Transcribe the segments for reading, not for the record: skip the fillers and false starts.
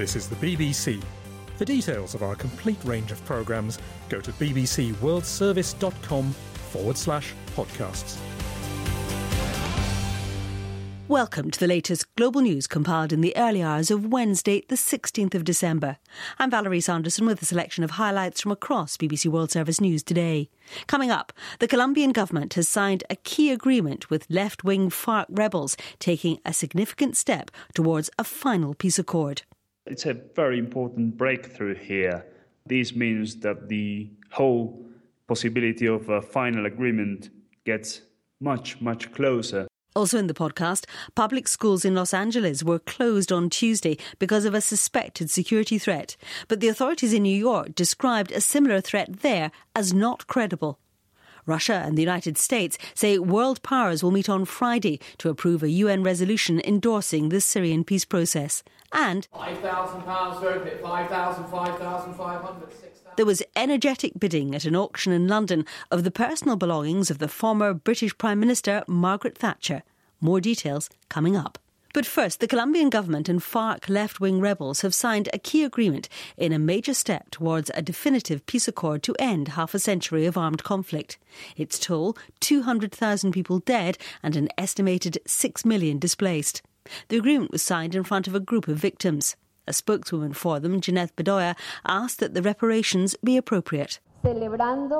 This is the BBC. For details of our complete range of programmes, go to bbcworldservice.com/podcasts. Welcome to the latest global news compiled in the early hours of Wednesday, the 16th of December. I'm Valerie Sanderson with a selection of highlights from across BBC World Service News today. Coming up, the Colombian government has signed a key agreement with left-wing FARC rebels, taking a significant step towards a final peace accord. It's a very important breakthrough here. This means that the whole possibility of a final agreement gets much, much closer. Also in the podcast, public schools in Los Angeles were closed on Tuesday because of a suspected security threat. But the authorities in New York described a similar threat there as not credible. Russia and the United States say world powers will meet on Friday to approve a UN resolution endorsing the Syrian peace process. And £5,000 for a bit, 5,000, 5,500, 6,000. There was energetic bidding at an auction in London of the personal belongings of the former British Prime Minister Margaret Thatcher. More details coming up. But first, the Colombian government and FARC left-wing rebels have signed a key agreement in a major step towards a definitive peace accord to end half a century of armed conflict. Its toll, 200,000 people dead and an estimated 6 million displaced. The agreement was signed in front of a group of victims. A spokeswoman for them, Jeanette Bedoya, asked that the reparations be appropriate. We're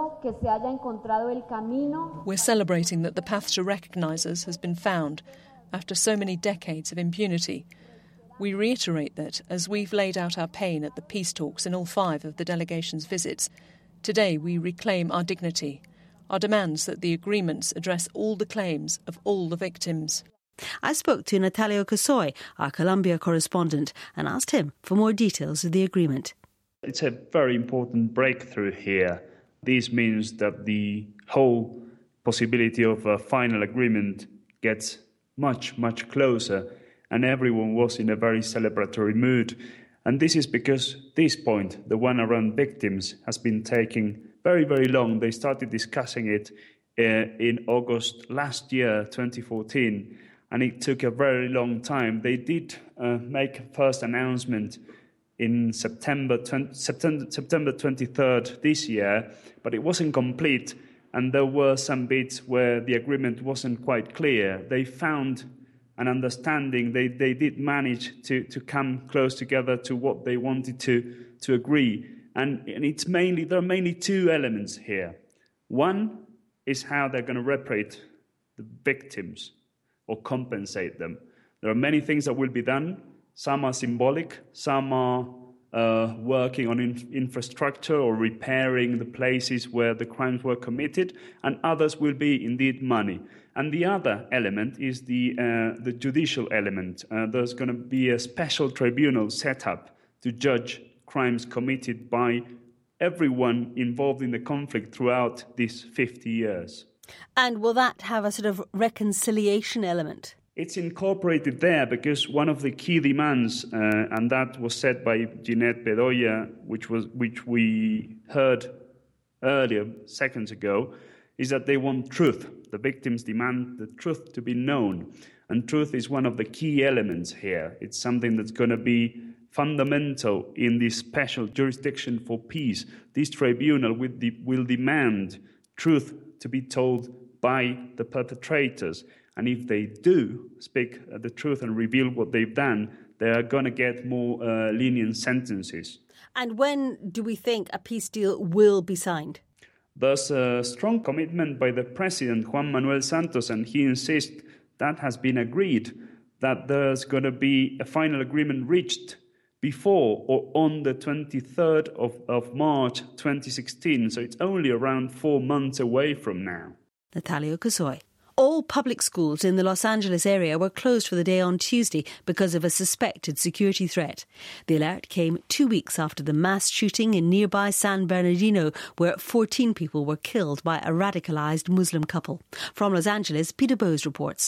celebrating that the path to recognise us has been found after so many decades of impunity. We reiterate that, as we've laid out our pain at the peace talks in all 5 of the delegation's visits, today we reclaim our dignity, our demands that the agreements address all the claims of all the victims. I spoke to Natalio Casoy, our Colombia correspondent, and asked him for more details of the agreement. It's a very important breakthrough here. This means that the whole possibility of a final agreement gets much, much closer, and everyone was in a very celebratory mood. And this is because this point, the one around victims, has been taking very, very long. They started discussing it in August last year, 2014, and it took a very long time. They did make a first announcement in September 23rd this year, but it wasn't complete, and there were some bits where the agreement wasn't quite clear. They found an understanding. They did manage to come close together to what they wanted to agree. And there are mainly 2 elements here. One is how they're going to reparate the victims or compensate them. There are many things that will be done. Some are symbolic, some are working on infrastructure or repairing the places where the crimes were committed, and others will be indeed money. And the other element is the judicial element. There's going to be a special tribunal set up to judge crimes committed by everyone involved in the conflict throughout these 50 years. And will that have a sort of reconciliation element? It's incorporated there because one of the key demands, and that was said by Jeanette Bedoya, which we heard earlier, seconds ago, is that they want truth. The victims demand the truth to be known. And truth is one of the key elements here. It's something that's going to be fundamental in this special jurisdiction for peace. This tribunal will demand truth to be told by the perpetrators. And if they do speak the truth and reveal what they've done, they are going to get more lenient sentences. And when do we think a peace deal will be signed? There's a strong commitment by the president, Juan Manuel Santos, and he insists that has been agreed, that there's going to be a final agreement reached before or on the 23rd of March 2016. So it's only around 4 months away from now. Natalio Casoy. All public schools in the Los Angeles area were closed for the day on Tuesday because of a suspected security threat. The alert came 2 weeks after the mass shooting in nearby San Bernardino, where 14 people were killed by a radicalised Muslim couple. From Los Angeles, Peter Bowes reports.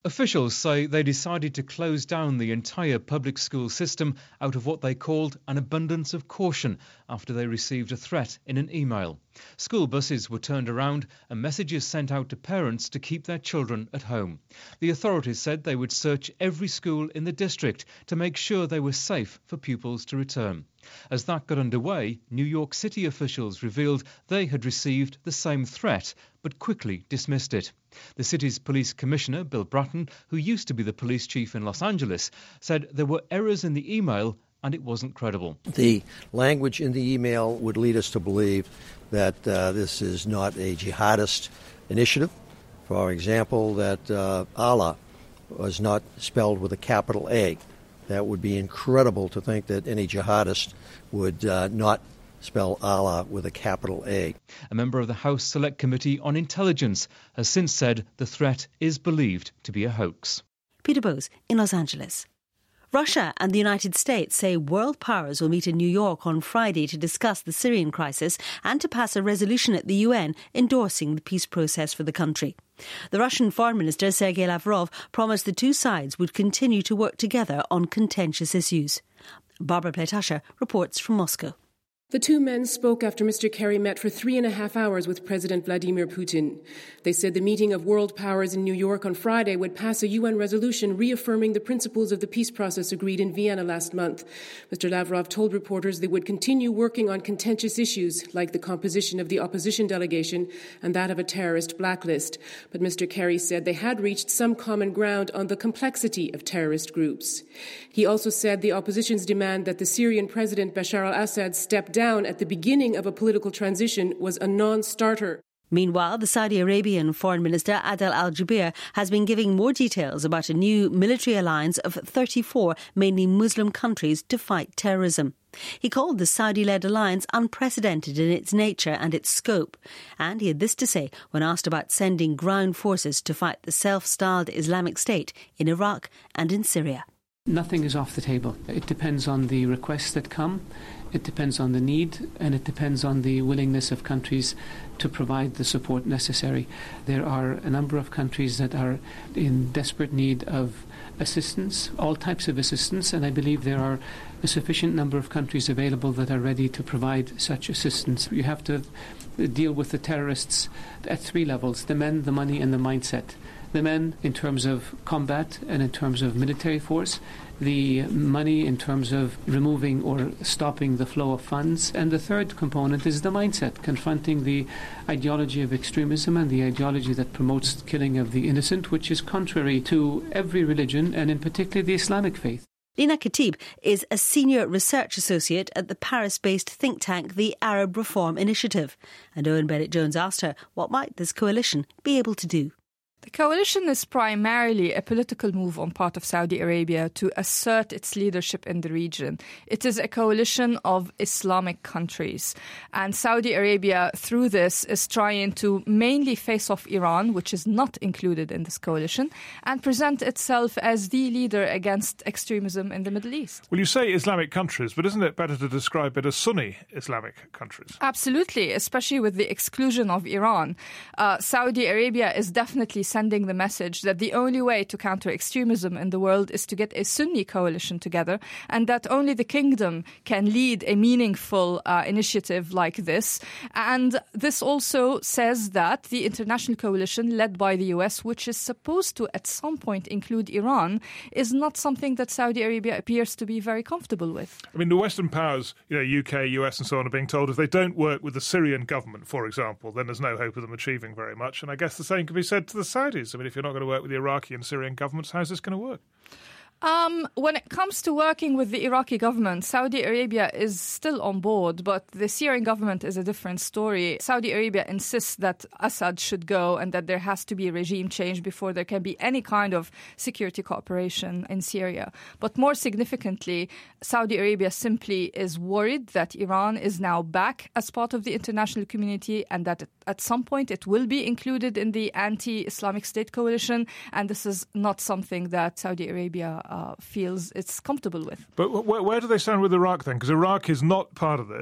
Officials say they decided to close down the entire public school system out of what they called an abundance of caution after they received a threat in an email. School buses were turned around and messages sent out to parents to keep their children at home. The authorities said they would search every school in the district to make sure they were safe for pupils to return. As that got underway, New York City officials revealed they had received the same threat, but quickly dismissed it. The city's police commissioner, Bill Bratton, who used to be the police chief in Los Angeles, said there were errors in the email and it wasn't credible. The language in the email would lead us to believe that this is not a jihadist initiative. For example, that Allah was not spelled with a capital A. That would be incredible to think that any jihadist would not spell Allah with a capital A. A member of the House Select Committee on Intelligence has since said the threat is believed to be a hoax. Peter Bowes in Los Angeles. Russia and the United States say world powers will meet in New York on Friday to discuss the Syrian crisis and to pass a resolution at the UN endorsing the peace process for the country. The Russian Foreign Minister Sergei Lavrov promised the two sides would continue to work together on contentious issues. Barbara Pletasher reports from Moscow. The two men spoke after Mr. Kerry met for 3.5 hours with President Vladimir Putin. They said the meeting of world powers in New York on Friday would pass a UN resolution reaffirming the principles of the peace process agreed in Vienna last month. Mr. Lavrov told reporters they would continue working on contentious issues like the composition of the opposition delegation and that of a terrorist blacklist. But Mr. Kerry said they had reached some common ground on the complexity of terrorist groups. He also said the opposition's demand that the Syrian President Bashar al-Assad step down at the beginning of a political transition was a non-starter. Meanwhile, the Saudi Arabian Foreign Minister Adel Al-Jubeir has been giving more details about a new military alliance of 34 mainly Muslim countries to fight terrorism. He called the Saudi-led alliance unprecedented in its nature and its scope. And he had this to say when asked about sending ground forces to fight the self-styled Islamic State in Iraq and in Syria. Nothing is off the table. It depends on the requests that come, it depends on the need, and it depends on the willingness of countries to provide the support necessary. There are a number of countries that are in desperate need of assistance, all types of assistance, and I believe there are a sufficient number of countries available that are ready to provide such assistance. You have to deal with the terrorists at three levels: the men, the money, and the mindset. The men in terms of combat and in terms of military force, the money in terms of removing or stopping the flow of funds, and the third component is the mindset, confronting the ideology of extremism and the ideology that promotes killing of the innocent, which is contrary to every religion and in particular the Islamic faith. Lina Khatib is a senior research associate at the Paris-based think tank, the Arab Reform Initiative. And Owen Bennett-Jones asked her what might this coalition be able to do. The coalition is primarily a political move on part of Saudi Arabia to assert its leadership in the region. It is a coalition of Islamic countries. And Saudi Arabia, through this, is trying to mainly face off Iran, which is not included in this coalition, and present itself as the leader against extremism in the Middle East. Well, you say Islamic countries, but isn't it better to describe it as Sunni Islamic countries? Absolutely, especially with the exclusion of Iran. Saudi Arabia is definitely sending the message that the only way to counter extremism in the world is to get a Sunni coalition together, and that only the kingdom can lead a meaningful initiative like this. And this also says that the international coalition led by the US, which is supposed to at some point include Iran, is not something that Saudi Arabia appears to be very comfortable with. I mean, the Western powers, UK, US and so on, are being told if they don't work with the Syrian government, for example, then there's no hope of them achieving very much. And I guess the same can be said to the Saudis. I mean, if you're not going to work with the Iraqi and Syrian governments, how's this going to work? When it comes to working with the Iraqi government, Saudi Arabia is still on board, but the Syrian government is a different story. Saudi Arabia insists that Assad should go and that there has to be a regime change before there can be any kind of security cooperation in Syria. But more significantly, Saudi Arabia simply is worried that Iran is now back as part of the international community and that at some point it will be included in the anti-Islamic State coalition, and this is not something that Saudi Arabia feels it's comfortable with. But where do they stand with Iraq then? Because Iraq is not part of this.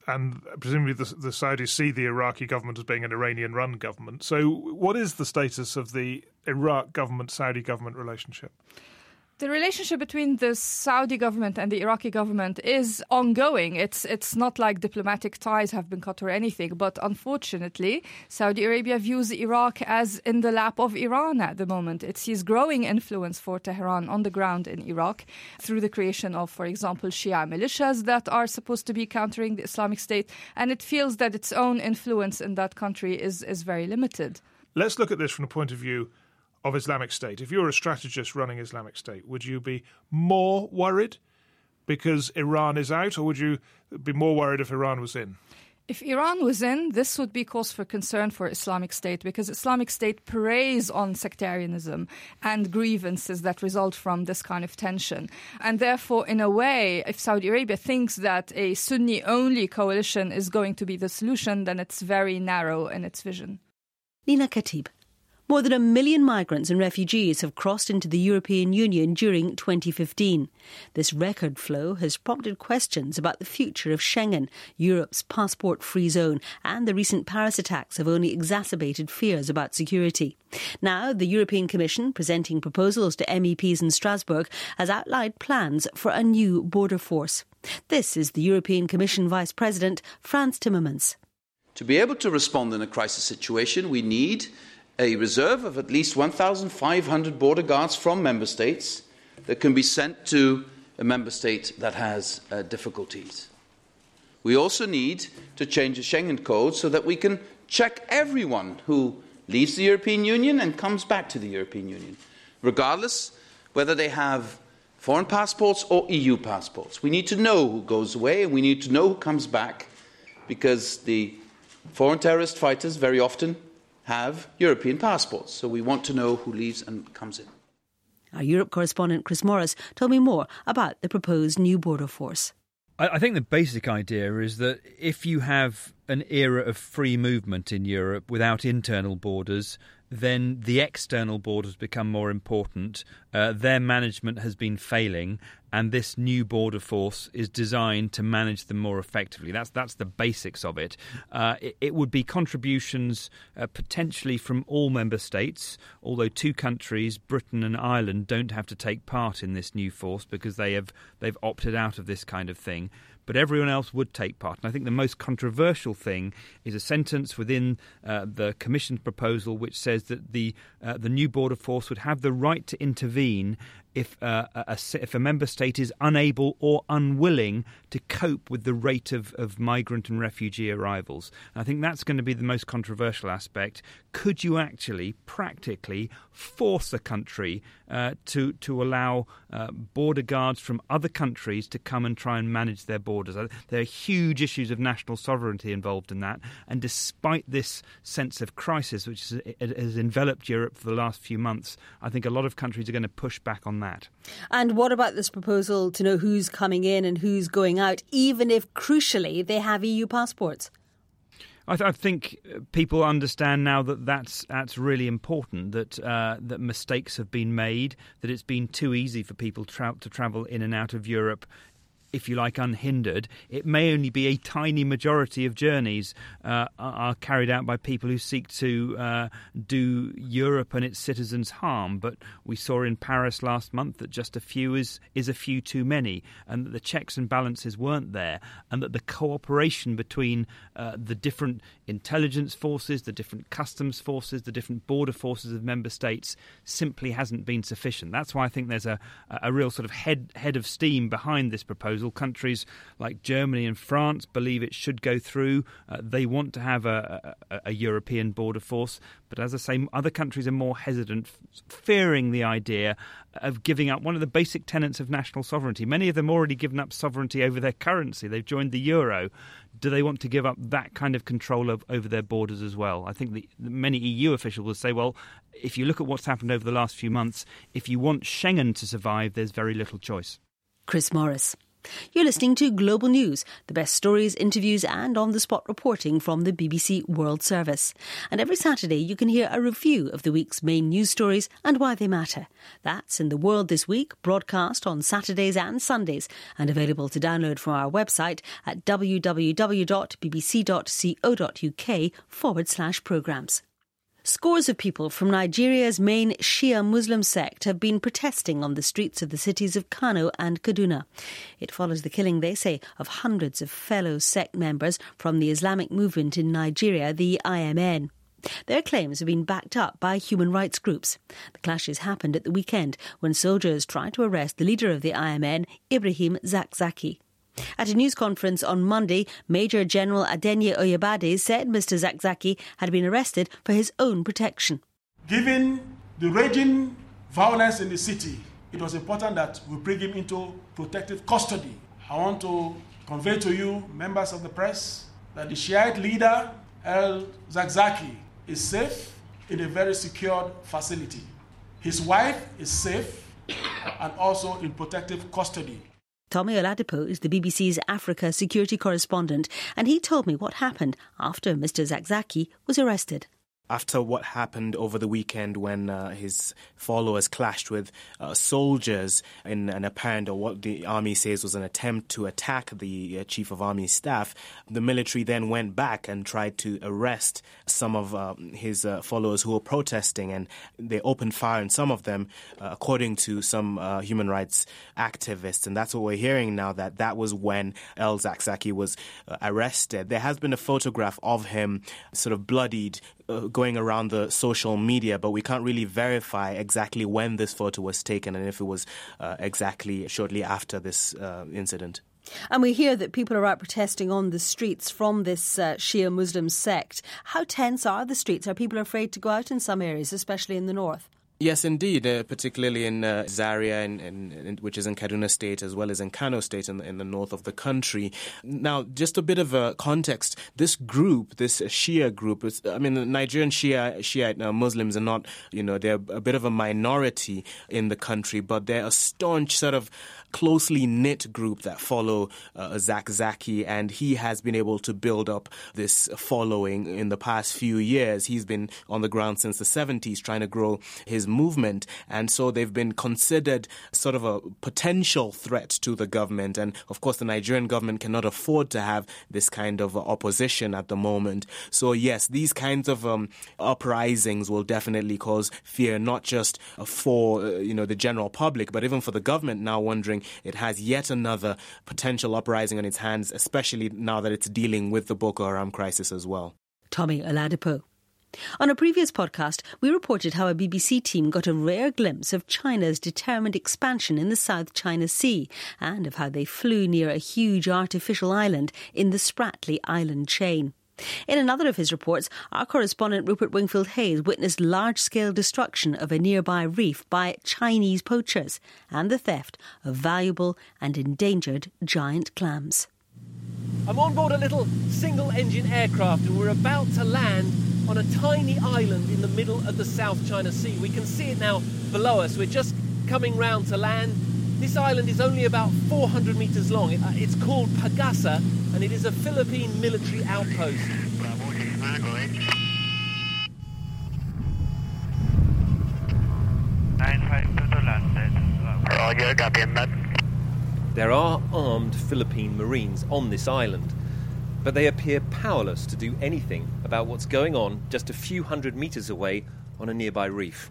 and presumably the Saudis see the Iraqi government as being an Iranian-run government. So what is the status of the Iraq government-Saudi government relationship? The relationship between the Saudi government and the Iraqi government is ongoing. It's not like diplomatic ties have been cut or anything, but unfortunately, Saudi Arabia views Iraq as in the lap of Iran at the moment. It sees growing influence for Tehran on the ground in Iraq through the creation of, for example, Shia militias that are supposed to be countering the Islamic State, and it feels that its own influence in that country is very limited. Let's look at this from the point of view of Islamic State. If you're a strategist running Islamic State, would you be more worried because Iran is out, or would you be more worried if Iran was in? If Iran was in, this would be cause for concern for Islamic State, because Islamic State preys on sectarianism and grievances that result from this kind of tension. And therefore, in a way, if Saudi Arabia thinks that a Sunni-only coalition is going to be the solution, then it's very narrow in its vision. Nina Khatib. More than 1 million migrants and refugees have crossed into the European Union during 2015. This record flow has prompted questions about the future of Schengen, Europe's passport-free zone, and the recent Paris attacks have only exacerbated fears about security. Now, the European Commission, presenting proposals to MEPs in Strasbourg, has outlined plans for a new border force. This is the European Commission Vice President, Frans Timmermans. To be able to respond in a crisis situation, we need a reserve of at least 1,500 border guards from member states that can be sent to a member state that has difficulties. We also need to change the Schengen Code so that we can check everyone who leaves the European Union and comes back to the European Union, regardless whether they have foreign passports or EU passports. We need to know who goes away and we need to know who comes back, because the foreign terrorist fighters very often have European passports, so we want to know who leaves and comes in. Our Europe correspondent Chris Morris told me more about the proposed new border force. I think the basic idea is that if you have an era of free movement in Europe without internal borders, then the external borders become more important. Their management has been failing, and this new border force is designed to manage them more effectively. That's the basics of it. It would be contributions potentially from all member states, although 2 countries, Britain and Ireland, don't have to take part in this new force because they've opted out of this kind of thing. But everyone else would take part. And I think the most controversial thing is a sentence within the Commission's proposal which says that the new border force would have the right to intervene if a member state is unable or unwilling to cope with the rate of migrant and refugee arrivals. And I think that's going to be the most controversial aspect. Could you actually practically force a country to allow border guards from other countries to come and try and manage their borders? There are huge issues of national sovereignty involved in that. And despite this sense of crisis which has enveloped Europe for the last few months, I think a lot of countries are going to push back on that. And what about this proposal to know who's coming in and who's going out, even if, crucially, they have EU passports? I think people understand now that that's really important, that mistakes have been made, that it's been too easy for people to travel in and out of Europe, if you like, unhindered. It may only be a tiny majority of journeys are carried out by people who seek to do Europe and its citizens harm. But we saw in Paris last month that just a few is a few too many, and that the checks and balances weren't there, and that the cooperation between the different intelligence forces, the different customs forces, the different border forces of member states simply hasn't been sufficient. That's why I think there's a real sort of head of steam behind this proposal. Countries like Germany and France believe it should go through. They want to have a European border force. But as I say, other countries are more hesitant, fearing the idea of giving up one of the basic tenets of national sovereignty. Many of them already given up sovereignty over their currency. They've joined the euro. Do they want to give up that kind of control over their borders as well? I think many EU officials will say, well, if you look at what's happened over the last few months, if you want Schengen to survive, there's very little choice. Chris Morris. You're listening to Global News, the best stories, interviews and on-the-spot reporting from the BBC World Service. And every Saturday you can hear a review of the week's main news stories and why they matter. That's In the World This Week, broadcast on Saturdays and Sundays and available to download from our website at www.bbc.co.uk/programmes. Scores of people from Nigeria's main Shia Muslim sect have been protesting on the streets of the cities of Kano and Kaduna. It follows the killing, they say, of hundreds of fellow sect members from the Islamic movement in Nigeria, the IMN. Their claims have been backed up by human rights groups. The clashes happened at the weekend when soldiers tried to arrest the leader of the IMN, Ibrahim Zakzaki. At a news conference on Monday, Major General Adenye Oyebade said Mr. Zakzaki had been arrested for his own protection. Given the raging violence in the city, it was important that we bring him into protective custody. I want to convey to you, members of the press, that the Shiite leader, El Zakzaki, is safe in a very secured facility. His wife is safe and also in protective custody. Tommy Oladipo is the BBC's Africa security correspondent, and he told me what happened after Mr. Zakzaki was arrested. After what happened over the weekend when his followers clashed with soldiers in an apparent, or what the army says was an attempt to attack the chief of army staff, the military then went back and tried to arrest some of his followers who were protesting, and they opened fire on some of them, according to some human rights activists. And that's what we're hearing now, that was when El Zakzaki was arrested. There has been a photograph of him sort of bloodied, going around the social media, but we can't really verify exactly when this photo was taken and if it was exactly shortly after this incident. And we hear that people are out protesting on the streets from this Shia Muslim sect. How tense are the streets? Are people afraid to go out in some areas, especially in the north? Yes, indeed, particularly in Zaria, which is in Kaduna State, as well as in Kano State in the north of the country. Now, just a bit of a context, this group, this Shia group, the Nigerian Shiite Muslims are not, they're a bit of a minority in the country, but they're a staunch sort of closely knit group that follow Zakzaki, and he has been able to build up this following in the past few years. He's been on the ground since the 70s trying to grow his movement, and so they've been considered sort of a potential threat to the government. And of course the Nigerian government cannot afford to have this kind of opposition at the moment. So yes, these kinds of uprisings will definitely cause fear, not just for the general public, but even for the government, now wondering it has yet another potential uprising on its hands, especially now that it's dealing with the Boko Haram crisis as well. Tommy Oladipo. On a previous podcast, we reported how a BBC team got a rare glimpse of China's determined expansion in the South China Sea and of how they flew near a huge artificial island in the Spratly Island chain. In another of his reports, our correspondent Rupert Wingfield-Hayes witnessed large-scale destruction of a nearby reef by Chinese poachers and the theft of valuable and endangered giant clams. I'm on board a little single-engine aircraft and we're about to land on a tiny island in the middle of the South China Sea. We can see it now below us. We're just coming round to land. This island is only about 400 metres long. It's called Pagasa, and it is a Philippine military outpost. There are armed Philippine Marines on this island, but they appear powerless to do anything about what's going on just a few hundred metres away on a nearby reef.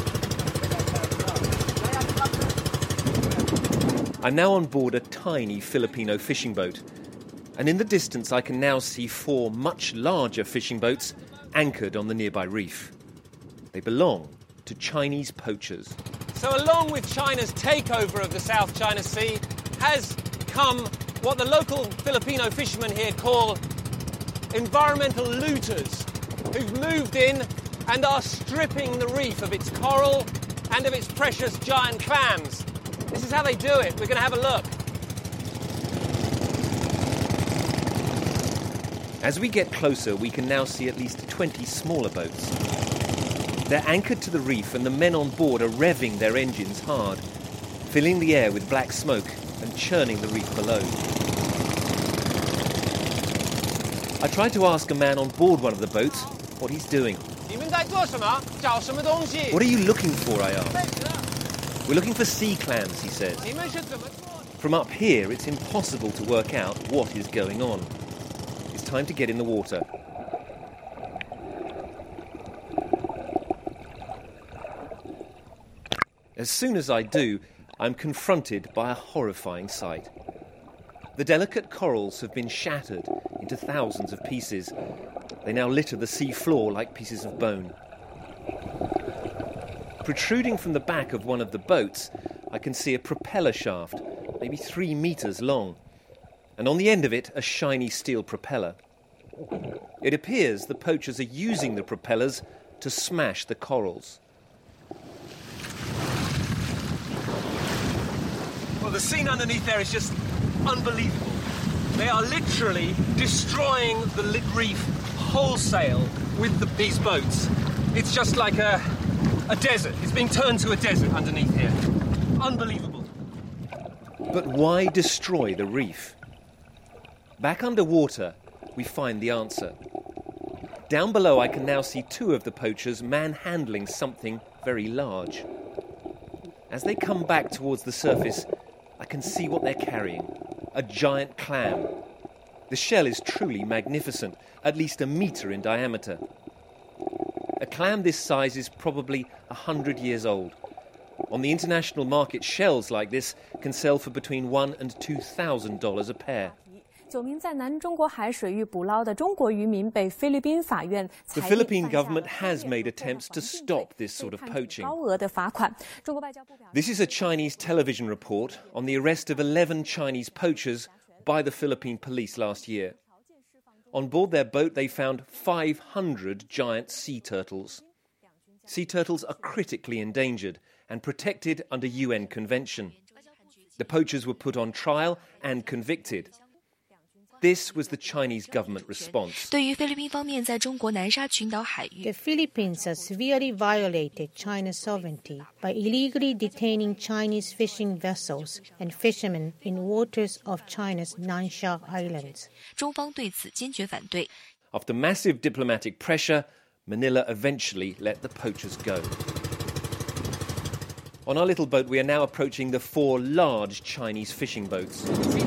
I'm now on board a tiny Filipino fishing boat, and in the distance I can now see 4 much larger fishing boats anchored on the nearby reef. They belong to Chinese poachers. So along with China's takeover of the South China Sea has come what the local Filipino fishermen here call environmental looters, who've moved in and are stripping the reef of its coral and of its precious giant clams. This is how they do it. We're going to have a look. As we get closer, we can now see at least 20 smaller boats. They're anchored to the reef and the men on board are revving their engines hard, filling the air with black smoke and churning the reef below. I tried to ask a man on board one of the boats what he's doing. What are you looking for, I asked. We're looking for sea clams, he says. From up here, it's impossible to work out what is going on. It's time to get in the water. As soon as I do, I'm confronted by a horrifying sight. The delicate corals have been shattered into thousands of pieces. They now litter the sea floor like pieces of bone. Protruding from the back of one of the boats, I can see a propeller shaft, maybe 3 meters long, and on the end of it, a shiny steel propeller. It appears the poachers are using the propellers to smash the corals. Well, the scene underneath there is just unbelievable. They are literally destroying the reef wholesale with these boats. It's just like a desert. It's being turned to a desert underneath here. Unbelievable. But why destroy the reef? Back underwater, we find the answer. Down below, I can now see 2 of the poachers manhandling something very large. As they come back towards the surface, I can see what they're carrying. A giant clam. The shell is truly magnificent, at least 1 metre in diameter. A clam this size is probably 100 years old. On the international market, shells like this can sell for between $1,000 and $2,000 a pair. The Philippine government has made attempts to stop this sort of poaching. This is a Chinese television report on the arrest of 11 Chinese poachers by the Philippine police last year. On board their boat, they found 500 giant sea turtles. Sea turtles are critically endangered and protected under UN convention. The poachers were put on trial and convicted. This was the Chinese government response. The Philippines has severely violated China's sovereignty by illegally detaining Chinese fishing vessels and fishermen in waters of China's Nansha Islands. After massive diplomatic pressure, Manila eventually let the poachers go. On our little boat, we are now approaching the 4 large Chinese fishing boats.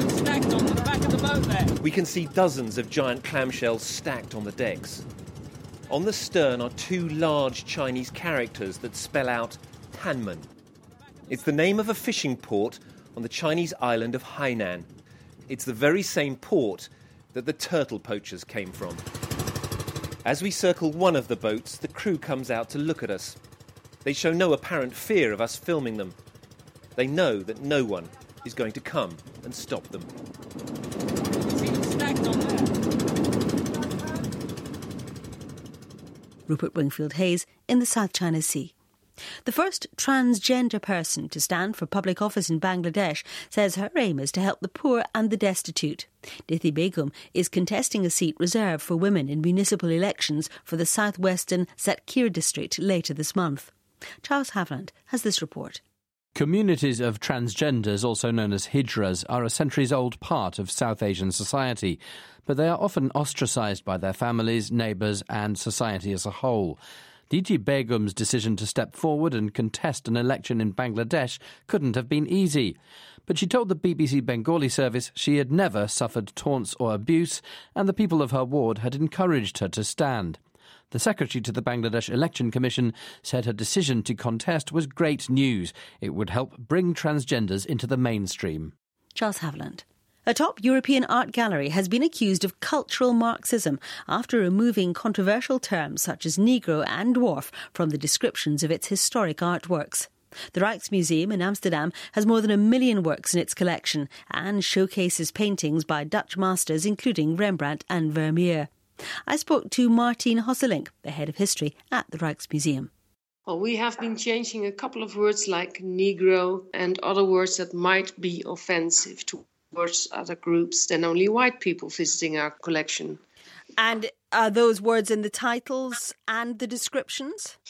We can see dozens of giant clamshells stacked on the decks. On the stern are 2 large Chinese characters that spell out Hanmen. It's the name of a fishing port on the Chinese island of Hainan. It's the very same port that the turtle poachers came from. As we circle one of the boats, the crew comes out to look at us. They show no apparent fear of us filming them. They know that no one is going to come and stop them. Rupert Wingfield-Hayes in the South China Sea. The first transgender person to stand for public office in Bangladesh says her aim is to help the poor and the destitute. Nithi Begum is contesting a seat reserved for women in municipal elections for the southwestern Satkhira district later this month. Charles Haviland has this report. Communities of transgenders, also known as hijras, are a centuries-old part of South Asian society, but they are often ostracised by their families, neighbours and society as a whole. Nithi Begum's decision to step forward and contest an election in Bangladesh couldn't have been easy. But she told the BBC Bengali service she had never suffered taunts or abuse, and the people of her ward had encouraged her to stand. The secretary to the Bangladesh Election Commission said her decision to contest was great news. It would help bring transgenders into the mainstream. Charles Haviland. A top European art gallery has been accused of cultural Marxism after removing controversial terms such as Negro and dwarf from the descriptions of its historic artworks. The Rijksmuseum in Amsterdam has more than 1 million works in its collection and showcases paintings by Dutch masters including Rembrandt and Vermeer. I spoke to Martien Hosselink, the head of history at the Rijksmuseum. Well, we have been changing a couple of words like Negro and other words that might be offensive towards other groups than only white people visiting our collection. And are those words in the titles and the descriptions?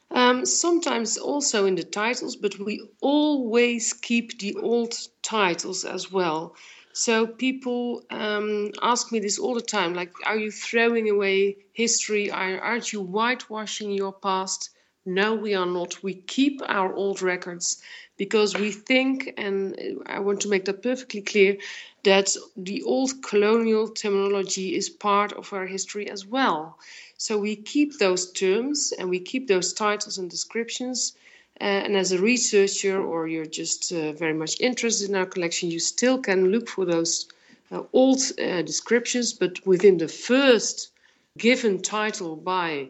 Sometimes also in the titles, but we always keep the old titles as well. So people ask me this all the time, like, are you throwing away history? Aren't you whitewashing your past? No, we are not. We keep our old records because we think, and I want to make that perfectly clear, that the old colonial terminology is part of our history as well. So we keep those terms and we keep those titles and descriptions. And as a researcher, or you're just very much interested in our collection, you still can look for those old descriptions, but within the first given title by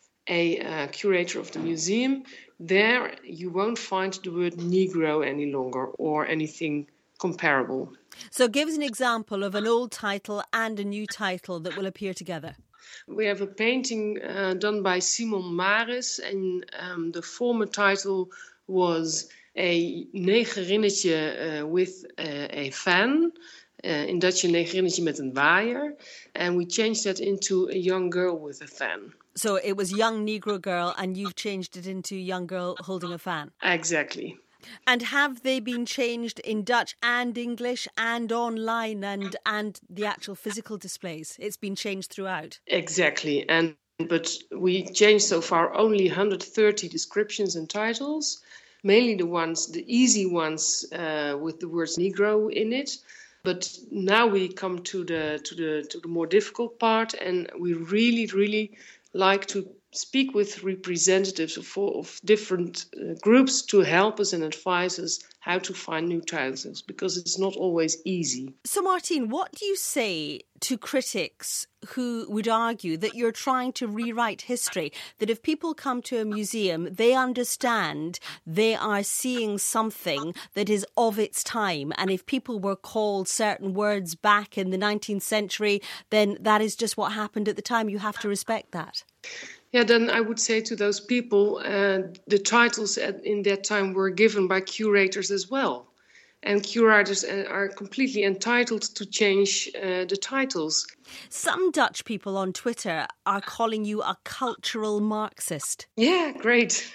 a curator of the museum, there you won't find the word Negro any longer or anything comparable. So give us an example of an old title and a new title that will appear together. We have a painting done by Simon Maris, and the former title was a negerinnetje with a fan. In Dutch, een negerinnetje met een waaier. And we changed that into a young girl with a fan. So it was young Negro girl, and you've changed it into young girl holding a fan. Exactly. And have they been changed in Dutch and English and online and the actual physical displays? It's been changed throughout. Exactly. But we changed so far only 130 descriptions and titles, mainly the easy ones with the words Negro in it. But now we come to the more difficult part, and we really like to speak with representatives of different groups to help us and advise us how to find new titles, because it's not always easy. So, Martine, what do you say to critics who would argue that you're trying to rewrite history, that if people come to a museum, they understand they are seeing something that is of its time, and if people were called certain words back in the 19th century, then that is just what happened at the time. You have to respect that. Yeah, then I would say to those people, the titles in that time were given by curators as well. And curators are completely entitled to change the titles. Some Dutch people on Twitter are calling you a cultural Marxist. Yeah, great.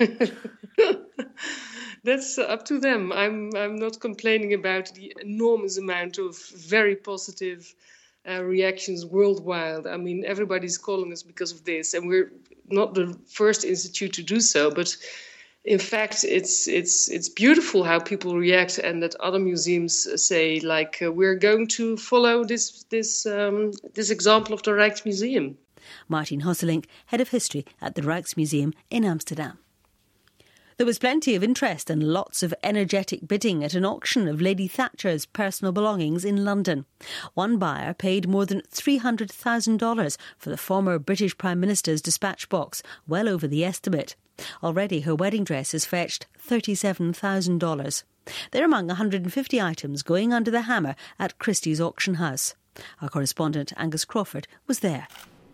That's up to them. I'm not complaining about the enormous amount of very positive reactions worldwide. I mean, everybody's calling us because of this, and we're not the first institute to do so, but in fact, it's beautiful how people react, and that other museums say, like, we're going to follow this example of the Rijksmuseum. Martine Hosselink, Head of History at the Rijksmuseum in Amsterdam. There was plenty of interest and lots of energetic bidding at an auction of Lady Thatcher's personal belongings in London. One buyer paid more than $300,000 for the former British Prime Minister's dispatch box, well over the estimate. Already her wedding dress has fetched $37,000. They're among 150 items going under the hammer at Christie's auction house. Our correspondent Angus Crawford was there.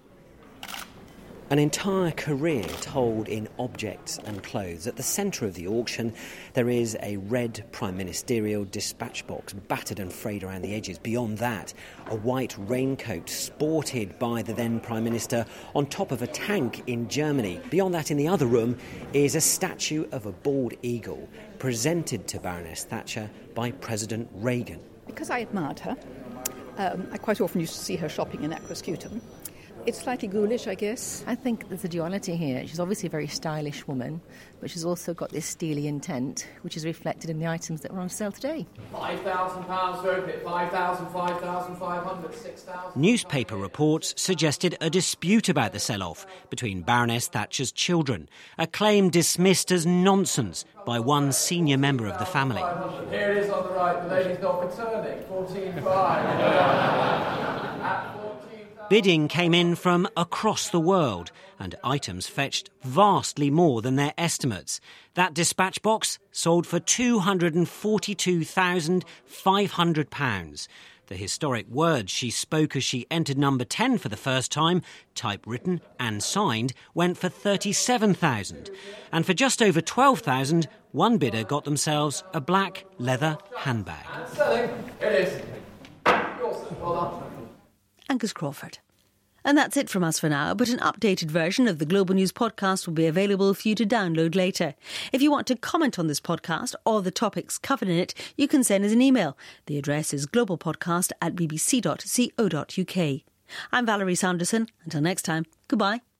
An entire career told in objects and clothes. At the centre of the auction, there is a red prime ministerial dispatch box, battered and frayed around the edges. Beyond that, a white raincoat sported by the then Prime Minister on top of a tank in Germany. Beyond that, in the other room, is a statue of a bald eagle presented to Baroness Thatcher by President Reagan. Because I admired her, I quite often used to see her shopping in Aquascutum. It's slightly ghoulish, I guess. I think there's a duality here. She's obviously a very stylish woman, but she's also got this steely intent, which is reflected in the items that were on sale today. £5,000 for a bit, 5,000, 5,500, 6,000... Newspaper reports suggested a dispute about the sell-off between Baroness Thatcher's children, a claim dismissed as nonsense by one senior member of the family. Here it is on the right, the lady's not returning, 14,500. Bidding came in from across the world, and items fetched vastly more than their estimates. That dispatch box sold for £242,500. The historic words she spoke as she entered number 10 for the first time, typewritten and signed, went for £37,000. And for just over £12,000, one bidder got themselves a black leather handbag. Selling. It is. Yours, well done. Angus Crawford. And that's it from us for now, but an updated version of the Global News podcast will be available for you to download later. If you want to comment on this podcast or the topics covered in it, you can send us an email. The address is globalpodcast@bbc.co.uk. I'm Valerie Sanderson. Until next time, goodbye.